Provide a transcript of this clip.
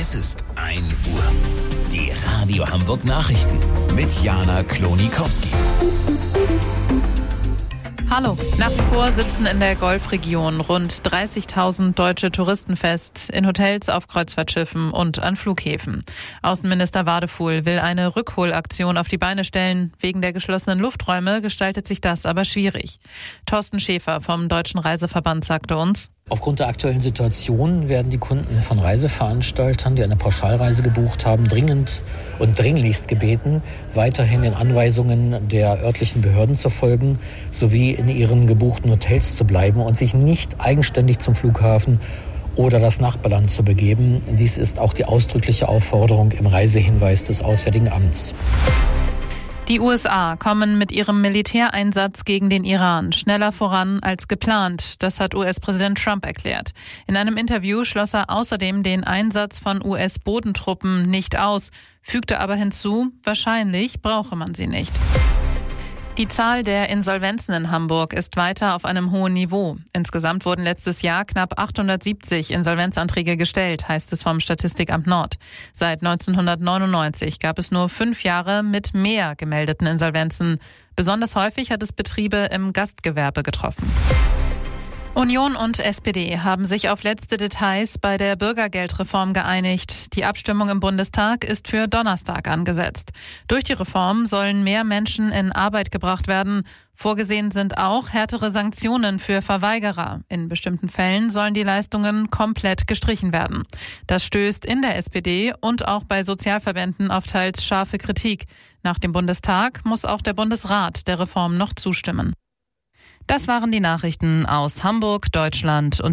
Es ist 1 Uhr. Die Radio Hamburg Nachrichten mit Jana Klonikowski. Hallo. Nach wie vor sitzen in der Golfregion rund 30.000 deutsche Touristen fest, in Hotels, auf Kreuzfahrtschiffen und an Flughäfen. Außenminister Wadefuhl will eine Rückholaktion auf die Beine stellen. Wegen der geschlossenen Lufträume gestaltet sich das aber schwierig. Thorsten Schäfer vom Deutschen Reiseverband sagte uns: Aufgrund der aktuellen Situation werden die Kunden von Reiseveranstaltern, die eine Pauschalreise gebucht haben, dringend und dringlichst gebeten, weiterhin den Anweisungen der örtlichen Behörden zu folgen, sowie in ihren gebuchten Hotels zu bleiben und sich nicht eigenständig zum Flughafen oder das Nachbarland zu begeben. Dies ist auch die ausdrückliche Aufforderung im Reisehinweis des Auswärtigen Amts. Die USA kommen mit ihrem Militäreinsatz gegen den Iran schneller voran als geplant. Das hat US-Präsident Trump erklärt. In einem Interview schloss er außerdem den Einsatz von US-Bodentruppen nicht aus, fügte aber hinzu, wahrscheinlich brauche man sie nicht. Die Zahl der Insolvenzen in Hamburg ist weiter auf einem hohen Niveau. Insgesamt wurden letztes Jahr knapp 870 Insolvenzanträge gestellt, heißt es vom Statistikamt Nord. Seit 1999 gab es nur 5 Jahre mit mehr gemeldeten Insolvenzen. Besonders häufig hat es Betriebe im Gastgewerbe getroffen. Union und SPD haben sich auf letzte Details bei der Bürgergeldreform geeinigt. Die Abstimmung im Bundestag ist für Donnerstag angesetzt. Durch die Reform sollen mehr Menschen in Arbeit gebracht werden. Vorgesehen sind auch härtere Sanktionen für Verweigerer. In bestimmten Fällen sollen die Leistungen komplett gestrichen werden. Das stößt in der SPD und auch bei Sozialverbänden auf teils scharfe Kritik. Nach dem Bundestag muss auch der Bundesrat der Reform noch zustimmen. Das waren die Nachrichten aus Hamburg, Deutschland und